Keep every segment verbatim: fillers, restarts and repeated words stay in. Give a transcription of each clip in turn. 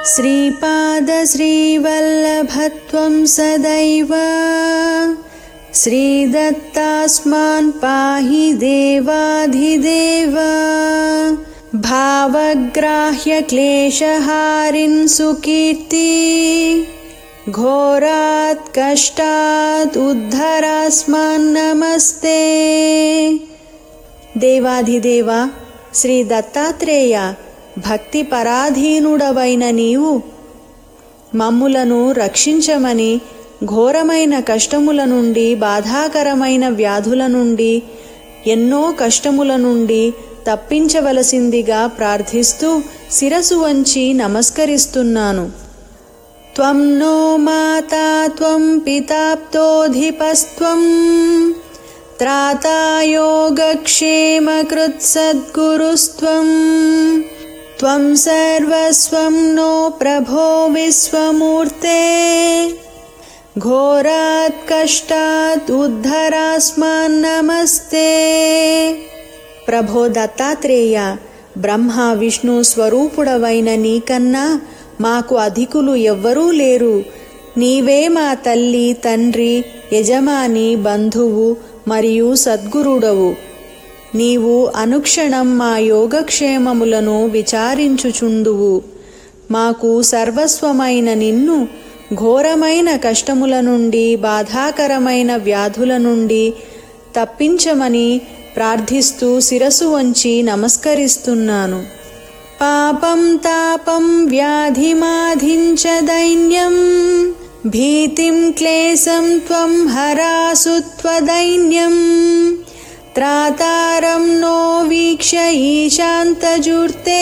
శ్రీపాద శ్రీవల్లభత్వం సదైవ శ్రీదత్తాస్మాన్ పాహి దేవాధిదేవ భావగ్రాహ్య క్లేశహారిన్ సుకీర్తి ఘోరాత్ కష్టాత్ ఉద్ధరాస్మాన్ నమస్తే. దేవాధిదేవ శ్రీ దత్తాత్రేయ, భక్తి పరాధీనుడవైన నీవు మమ్ములను రక్షించమని ఘోరమైన కష్టముల నుండి, బాధాకరమైన వ్యాధుల నుండి, ఎన్నో కష్టముల నుండి తప్పించవలసిందిగా ప్రార్థిస్తూ శిరసు వంచి నమస్కరిస్తున్నాను. త్వం నో మాతా త్వం పితాప్తోధిపస్త్వం త్రాతా యోగక్షేమకృత్ సద్గురుస్త్వం త్వం సర్వస్వం నో ప్రభో విశ్వమూర్తే ఘోరాత్ కష్టాత్ ఉద్ధరాస్మాన్ నమస్తే. ప్రభో దత్తాత్రేయ, బ్రహ్మ విష్ణు స్వరూపుడవైన నీకన్నా మాకు అధికులు ఎవ్వరూ లేరు. నీవే మా తల్లి, తండ్రి, యజమాని, బంధువు మరియు సద్గురుడవు. నీవు అనుక్షణం మా యోగక్షేమములను విచారించుచుండువు. మాకు సర్వస్వమైన నిన్ను ఘోరమైన కష్టముల నుండి, బాధాకరమైన వ్యాధుల నుండి తప్పించమని ప్రార్థిస్తూ శిరసు వంచి నమస్కరిస్తున్నాను. పాపం తాపం వ్యాధిమాధించ దైన్యం భీతిం క్లేశం త్వం హరాసు త్వదైన్యం త్రాతారం నో వీక్ష ఈశాంతజూర్తే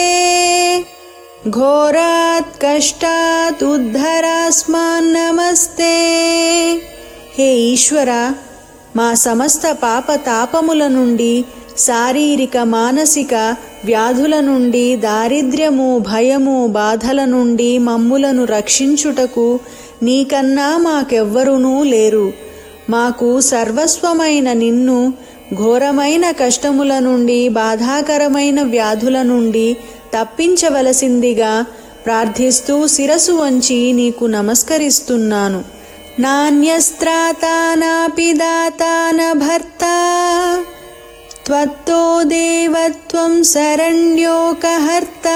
ఘోరాత్ కష్టాత్ ఉద్ధరాస్మాన్ నమస్తే. హే ఈశ్వర, మా సమస్త పాప తాపముల నుండి, శారీరక మానసిక వ్యాధుల నుండి, దారిద్ర్యము, భయము, బాధల నుండి మమ్ములను రక్షించుటకు నీకన్నా మాకెవ్వరునూ లేరు. మాకు సర్వస్వమైన నిన్ను ఘోరమైన కష్టముల నుండి, బాధాకరమైన వ్యాధుల నుండి తప్పించవలసిందిగా ప్రార్థిస్తూ శిరసు వంచి నీకు నమస్కరిస్తున్నాను. నాన్యస్త్రాతా నాపి దాతా న భర్తా త్వత్తో దేవత్వం శరణ్యోకహర్తా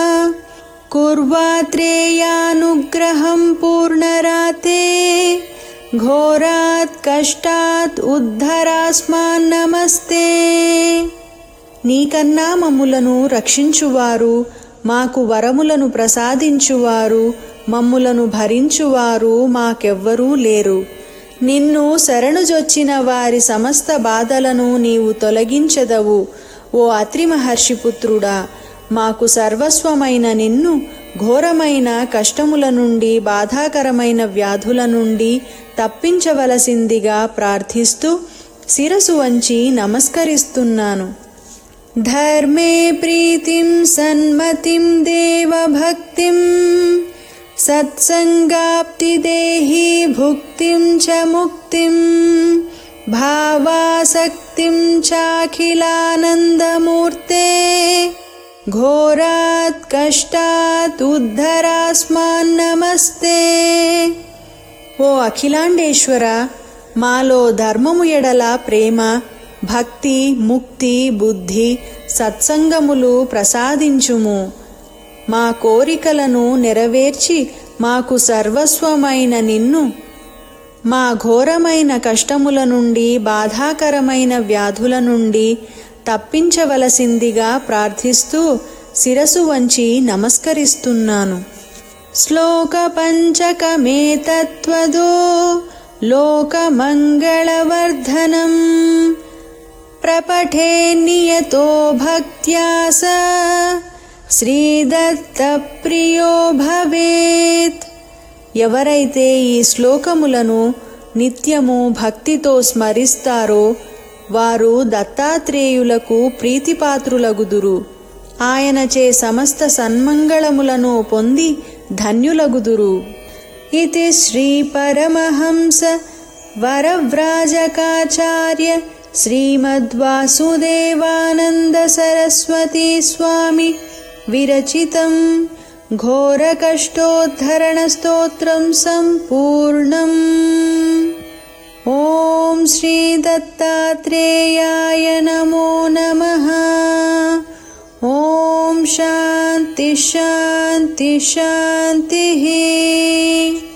కుర్వాత్రేయానుగ్రహం పూర్ణరాతే ఘోరాత్ కష్టాత్ ఉద్ధరాస్మాన్ నమస్తే. నీకన్నా మమ్ములను రక్షించువారు, మాకు వరములను ప్రసాదించువారు, మమ్ములను భరించువారు మాకెవ్వరూ లేరు. నిన్ను శరణుజొచ్చిన వారి సమస్త బాధలను నీవు తొలగించెదవు. ఓ అత్రి మహర్షి పుత్రుడా, మాకు సర్వస్వమైన నిన్ను ఘోరమైన కష్టముల నుండి, బాధాకరమైన వ్యాధుల నుండి తప్పించవలసిందిగా ప్రార్థిస్తూ శిరసు వంచి నమస్కరిస్తున్నాను. ధర్మే ప్రీతిం సన్మతిం దేవభక్తిం సత్సంగాప్తి దేహి భుక్తిం చ ముక్తిం భావాసక్తిం చాఖిలానందమూర్తే ఘోరాత్ కష్టాత్ ఉద్ధరాస్మాన్ నమస్తే. ఓ అఖిలాండేశ్వర, మాలో ధర్మము ఎడల ప్రేమ, భక్తి, ముక్తి, బుద్ధి, సత్సంగములు ప్రసాదించుము. మా కోరికలను నెరవేర్చి మాకు సర్వస్వమైన నిన్ను మా ఘోరమైన కష్టముల నుండి, బాధాకరమైన వ్యాధుల నుండి తప్పించవలసిందిగా ప్రార్థిస్తూ శిరసు వంచి నమస్కరిస్తున్నాను. శ్లోక పంచకమేతత్వదో లోకమంగళవర్ధనం ప్రపఠే నియతో భక్త్యా స శ్రీదత్త ప్రియో భవేత్. ఎవరైతే ఈ శ్లోకములను నిత్యము భక్తితో స్మరిస్తారో వారు దత్తాత్రేయులకు ప్రీతిపాత్రులగుదురు. ఆయనచే సమస్త సన్మంగళములను పొంది ధన్యులగుదురు. ఇతి శ్రీ పరమహంస వరవ్రాజకాచార్య శ్రీమద్వాసుదేవానంద సరస్వతీ స్వామి విరచితం घोरकष्टोद्धरणस्तोत्रं सम्पूर्णम्। ॐ श्री दत्तात्रेयाय नमो नमः। ॐ शान्ति शान्ति शान्तिः।